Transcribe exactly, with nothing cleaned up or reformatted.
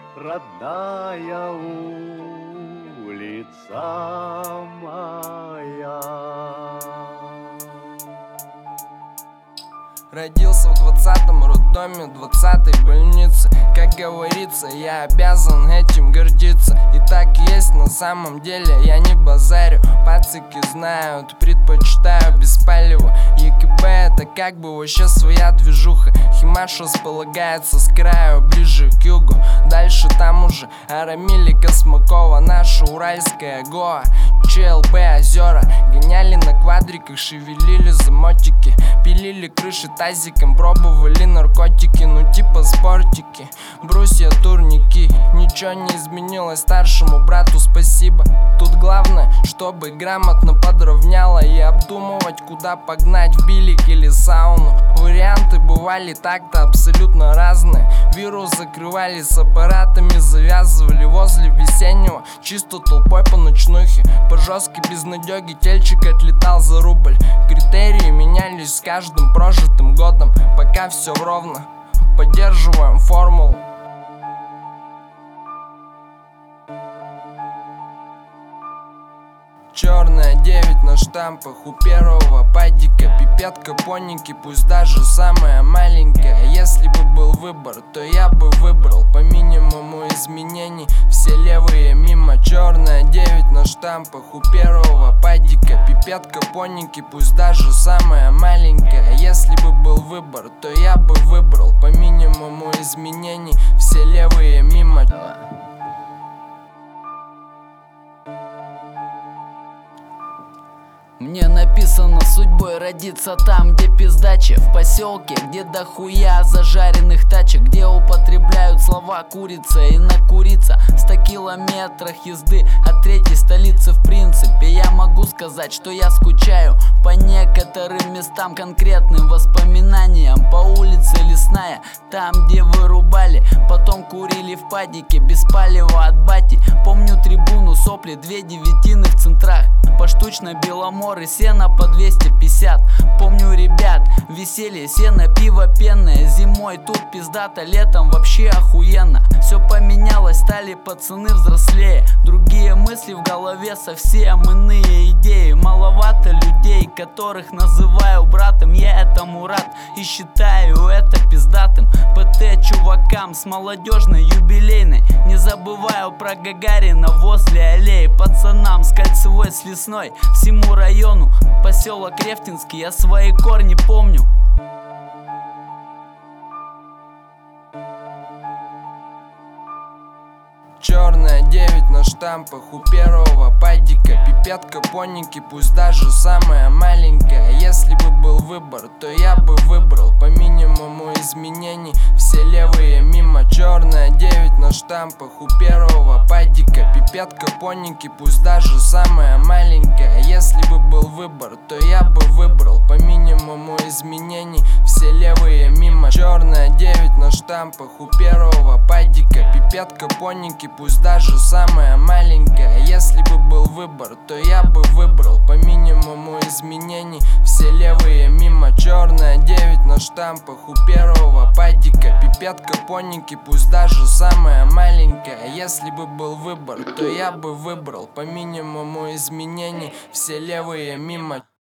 родная улица моя. Родился в двадцатом роддоме, двадцатой больнице. Как говорится, я обязан этим гордиться. И так есть на самом деле, я не базарю. Пацики знают, предпочитаю без палева. ЕКБ это как бы вообще своя движуха. Химаш располагается с краю, ближе к югу. Дальше там уже Арамили, Космакова, наша уральская Гоа. ЧЛБ, озера, гоняли на квадриках, шевелили замотики. Пилили крыши тазиком, пробовали наркотики, ну типа спортики. Брусья, турники, ничего не изменилось, старшему брату спасибо. Тут главное, чтобы грамотно подровняло и обдумывать, куда погнать, в билик или сауну. Варианты бывали так-то абсолютно разные. Вирус закрывали с аппаратами, завязывали возле весеннего, чисто толпой по ночнухе. По жесткой безнадеге тельчик отлетал за рубль. Критерии менялись с каждым прожитым годом. Пока все ровно, поддерживаем формулу. Черная девять на штампах у первого падика. Пипетка поники, пусть даже самая маленькая. Если бы был выбор, то я бы выбрал по минимуму изменений все левые мимо. Черная девять на штампах у первого падика. Пипетка поники, пусть даже самая маленькая. Если бы был выбор, то я бы выбрал по минимуму изменений все левые мимо. Мне написано судьбой родиться там, где пиздачи. В поселке, где дохуя зажаренных тачек, где употребляют слова курица и накуриться. В ста километрах езды от третьей столицы. В принципе, я могу сказать, что я скучаю по некоторым местам, конкретным воспоминаниям. По улице Лесная, там где вырубали, потом курили в падике без палева от бати. Помню трибуну, сопли, две девятины в центрах, поштучно беломор и сено по двести пятьдесят. Помню ребят, веселье, сено, пиво пенное. Зимой тут пиздато, летом вообще охуенно. Все поменялось, стали пацаны взрослее. Другие мысли в голове, совсем иные идеи. Маловато людей, которых называю братом. Я этому рад и считаю это пиздатым. ПТ чувакам с молодежной юбилейной. Не забываю про Гагарина возле аллеи. Пацанам с Кольцевой, с Лесной, всему району. Поселок Рефтинский, я свои корни помню. Черная девять на штампах у первого падика. Пипетка поники, пусть даже самая маленькая. Если бы был выбор, то я бы выбрал по минимуму изменений все левые мимо. Черная девять на штампах у первого падика. Пипетка поники, пусть даже самая маленькая. Если бы был выбор, то я бы выбрал по минимуму изменений все левые мимо. Черная девять на штампах у первого падика. Пипетка поники, пусть даже самая маленькая. Если бы был выбор, то я бы выбрал по минимуму изменений все левые мимо. Черная девять на штампах у первого падика. Пипетка поники, пусть даже самая маленькая. Если бы был выбор, то я бы выбрал по минимуму изменений все левые мимо.